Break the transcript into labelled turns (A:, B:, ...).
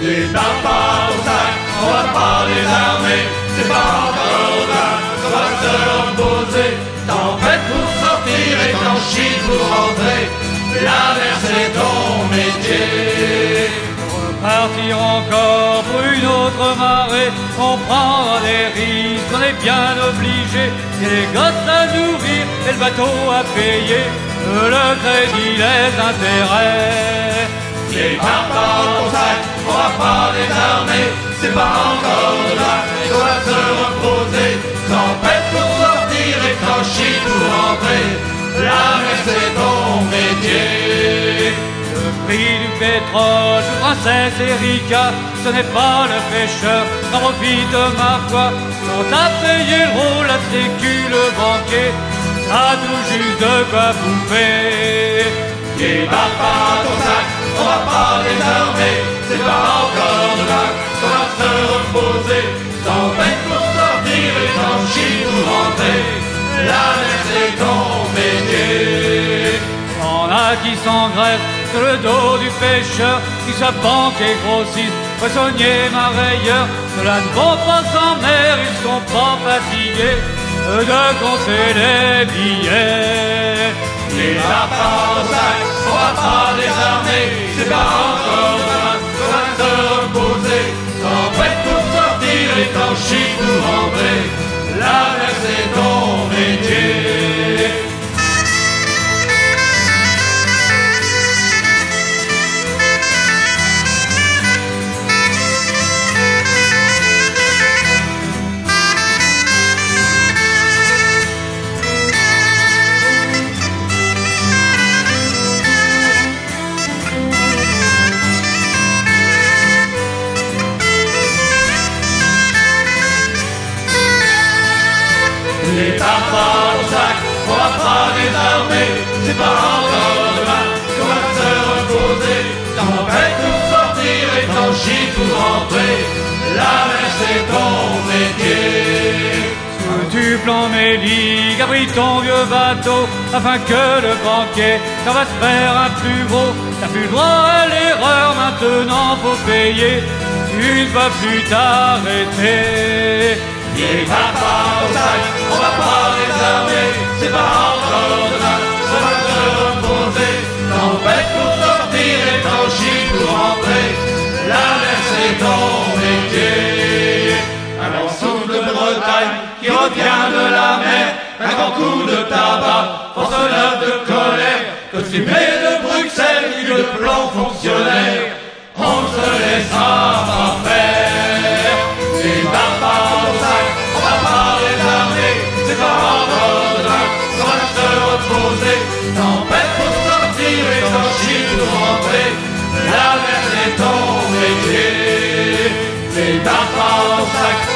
A: Les tapas au sac, on va pas les armer, c'est pas encore là qu'on va se reposer. Tempête pour sortir et t'enchis pour rentrer, la mer c'est ton métier.
B: Partir encore pour une autre marée, on prendra des risques, on est bien obligé. Et les gosses à nourrir et le bateau à payer, le crédit, les intérêts.
A: Les tapas au sac, on va pas les armer, c'est pas encore là qu'on va se reposer. Tempête pour sortir et tranchis pour rentrer, la mer c'est ton métier.
B: Le prix du pétrole, de Princesse Erika, ce n'est pas le pêcheur, n'en profite ma foi. Quand t'as payé le rôle, la sécu, le banquier, t'as tout juste de quoi bouffer.
A: Les tapas au sac, on va pas les armer, c'est pas encore là qu'on va se reposer. Tempête pour sortir et tranchis pour rentrer, la mer c'est ton métier.
B: Y'en a qui s'engraissent sur le dos du pêcheur, qui sa banque est grossiste, poissonnier, marailleur. Ceux-là ne vont pas en mer, ils sont pas fatigués de compter les billets.
A: Les tapas au sac, on va pas les armer, c'est pas encore là qu'on va se reposer. Tempête pour sortir et tranchis pour rentrer, la mer c'est ton métier. Les tapas au sac, on va pas les armer, c'est pas encore là qu'on va se reposer. Tempête pour sortir et tranchis pour rentrer, la mer c'est ton métier.
B: Tu plans mes ligues, abrite ton vieux bateau, afin que le banquier t'en va se faire un plus gros. T'as plus le droit à l'erreur, maintenant faut payer, tu ne vas plus t'arrêter.
A: Les tapas au sac, on va pas les armer, c'est pas encore là qu'on va se reposer. Tempête pour sortir et tranchis pour rentrer, la mer c'est ton métier. Un morceau de Bretagne qui revient de la mer, un grand coup de tabac, force neuve de colère, costumé de Bruxelles, qui le plan fonctionnaire, on se laissera pas faire. Les tapas au sac, on va pas les armer, c'est pas encore là qu'on va se reposer. Tempête pour sortir et tranchis pour rentrer, la mer c'est ton métier. Les tapas au sac,